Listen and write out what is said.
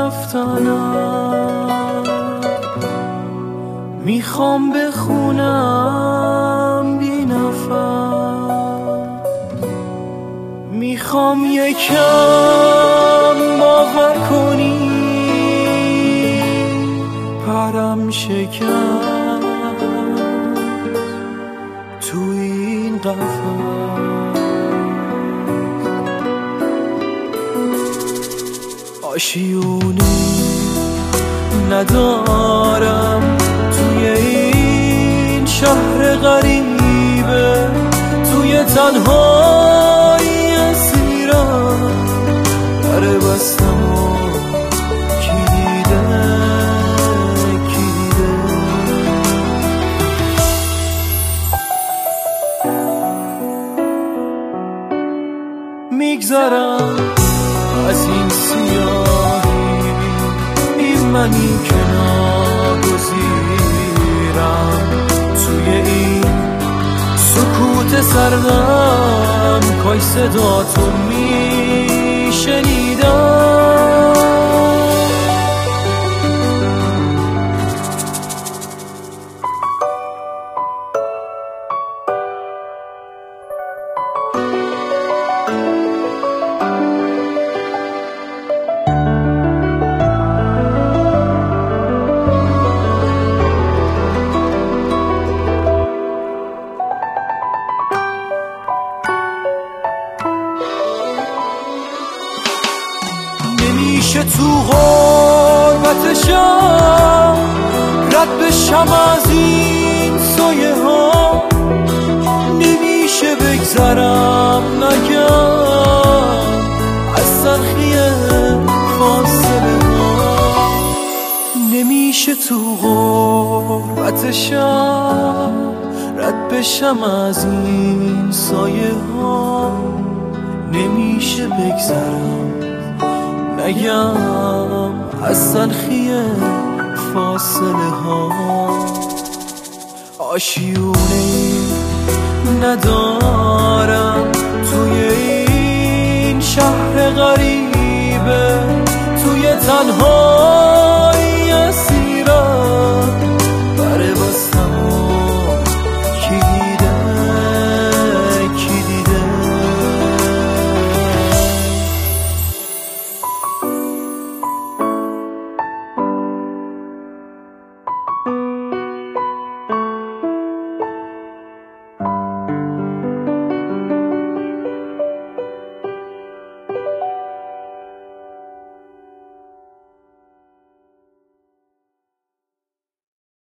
رفتنم، میخوام بخونم بی نفر، میخوام یکم باور کنی پرم شکن تو این قفس. آشیونی ندارم توی این شهر غریبه، توی تنهایی اسیرم، در بستم و کلیده میگذرم از این سیاهی، این منی که ناگزیرم، توی این سکوت سردم کاش صداتو میشنیدم. نمیشه تو غربتشم رد بشم از این سایه ها، نمیشه بگذرم نگم از تلخی فاصله ها، نمیشه تو غربتشم رد بشم از این سایه ها، نمیشه بگذرم نگم از تلخی فاصله ها. آشیونی ندارم توی این شهر غریبه، توی تنها